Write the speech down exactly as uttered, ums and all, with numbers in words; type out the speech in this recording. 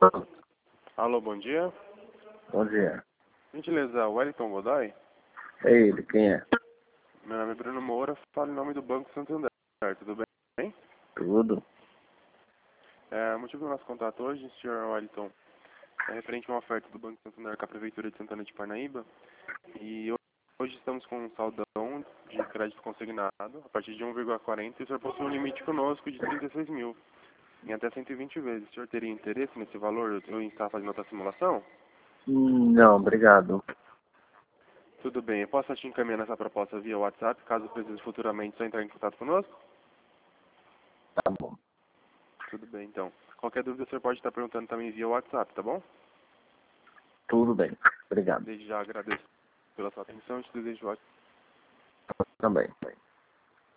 Alô, bom dia. Bom dia. Gentileza, Wellington Godoy? É ele, quem é? Meu nome é Bruno Moura, falo em nome do Banco Santander. Tudo bem? Tudo? É, o motivo do nosso contato hoje, senhor Wellington, é referente a uma oferta do Banco Santander com a Prefeitura de Santana de Parnaíba. E hoje estamos com um saldão de crédito consignado a partir de um vírgula quarenta e o senhor possui um limite conosco de trinta e seis mil em até cento e vinte vezes. O senhor teria interesse nesse valor ou em estar fazendo outra simulação? Hum, Não, obrigado. Tudo bem, eu posso te encaminhar essa proposta via WhatsApp, caso precise futuramente só entrar em contato conosco? Tá bom. Tudo bem, então. Qualquer dúvida, o senhor pode estar perguntando também via WhatsApp, tá bom? Tudo bem. Obrigado. Desde já agradeço pela sua atenção e te desejo ótimo. Também.